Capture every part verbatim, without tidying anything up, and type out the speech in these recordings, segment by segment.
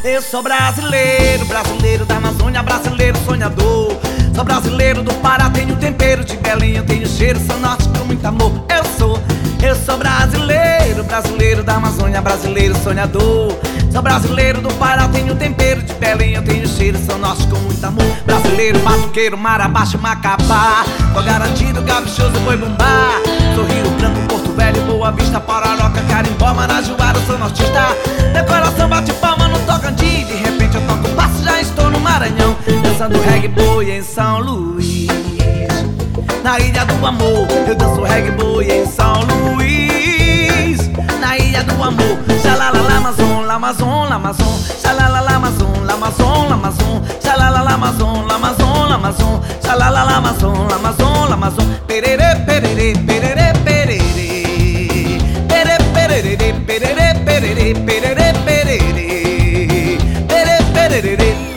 Eu sou brasileiro, brasileiro da Amazônia, brasileiro sonhador. Sou brasileiro do Pará, tenho tempero de Belém, eu tenho cheiro, sou norte com muito amor. Eu sou, eu sou brasileiro, brasileiro da Amazônia, brasileiro sonhador. Sou brasileiro do Pará, tenho tempero de Belém, eu tenho cheiro, sou norte com muito amor. Brasileiro, batuqueiro, mar abaixo, Macapá. Tô garantido, gabichoso, boi bumbá. Sou Rio Branco, Porto Velho, Boa Vista, Pororoca, Carimbó, Marajoara, sou nortista. Meu coração bate palma no Tocantins, de repente eu toco passo, já estou no Maranhão, dançando reggae boi em São Luís. Na Ilha do Amor, eu danço reggae boi em São Luís. Na Ilha do Amor, xalala lamazon, lamazon, lamazon, xalala lamazon, lamazon, lamazon, xalala lamazon, lamazon, lamazon, xalala lamazon, lamazon, lamazon, perere, perere, perere, perere, perere, perere, perere, perere, perere, perere, perere, perere.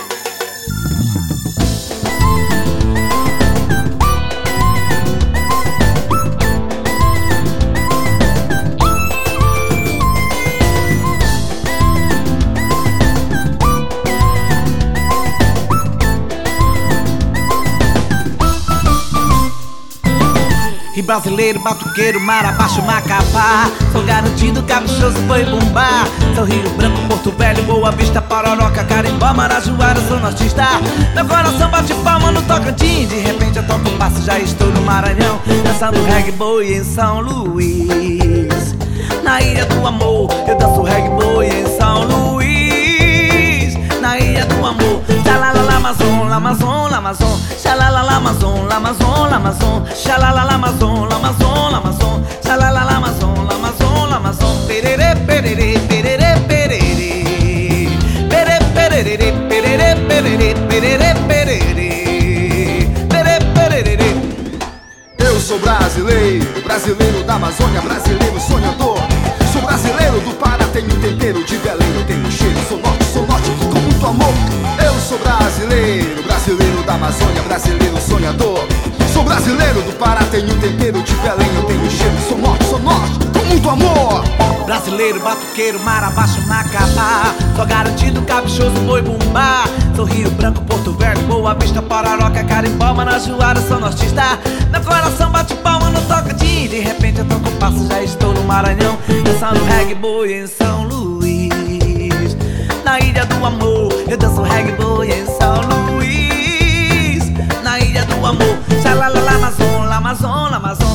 E brasileiro, batuqueiro, mar abaixo, Macapá. Sou garantido, caprichoso, boi bumbá. Sou Rio Branco, Porto Velho, Boa Vista, Pororoca, Carimbó, Marajoara, sou nortista. Meu coração bate palma no Tocantins, de repente eu toco passo, já estou no Maranhão, dançando reggae boi em São Luís. Na Ilha do Amor, eu danço reggae boi em São Luís. Na Ilha do Amor, xalala lamazon, lamazon, lamazon, xalala lamazon, lamazon, lamazon, xalala lamazon, lamazon, lamazon, xalala lamazon, lamazon, lamazon, perere, perere, perere, perere, perere, perere, perere, perere, perere, perere, perere, perere. Eu sou brasileiro, brasileiro da Amazônia, brasileiro sonhador. Sou brasileiro do Pará, tenho tempero de Belém, eu tenho cheiro, sou norte, sou norte com muito amor. Eu sou brasileiro, brasileiro da Amazônia, brasileiro sonhador. Sou brasileiro do Pará, tenho tempero de Belém, eu tenho cheiro, sou norte, sou norte com muito amor. Brasileiro, batuqueiro, mar abaixo, Macapá. Sou garantido, caprichoso, boi bumbá. Sou Rio Branco, Porto Velho, Boa Vista, Pororoca, Carimbó, Marajoara, sou nortista. Meu coração bate palma no Tocantins, de repente eu toco passo, já estou no Maranhão, dançando reggae boi em São Luís. Na Ilha do Amor, eu danço reggae boi em São Luís. Na Ilha do Amor, xalala lamazon, lamazon, lamazon,